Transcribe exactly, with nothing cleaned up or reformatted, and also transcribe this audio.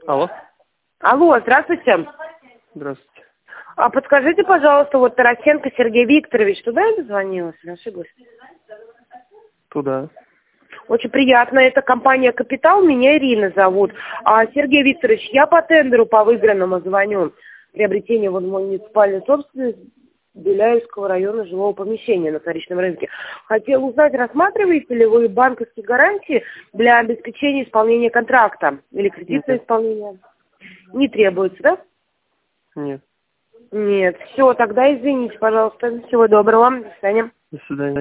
Алло. Алло, здравствуйте. Здравствуйте. А подскажите, пожалуйста, вот Тарасенко Сергей Викторович, туда я дозвонилась, не ошиблась? Туда. Очень приятно, это компания «Капитал», меня Ирина зовут. А, Сергей Викторович, я по тендеру по выигранному звоню. Приобретение вот муниципальной собственности Беляевского района жилого помещения на вторичном рынке. Хотела узнать, рассматриваете ли вы банковские гарантии для обеспечения исполнения контракта или кредитное Нет. исполнение? Не требуется, да? Нет. Нет. Все, тогда извините, пожалуйста. Всего доброго. До свидания. До свидания.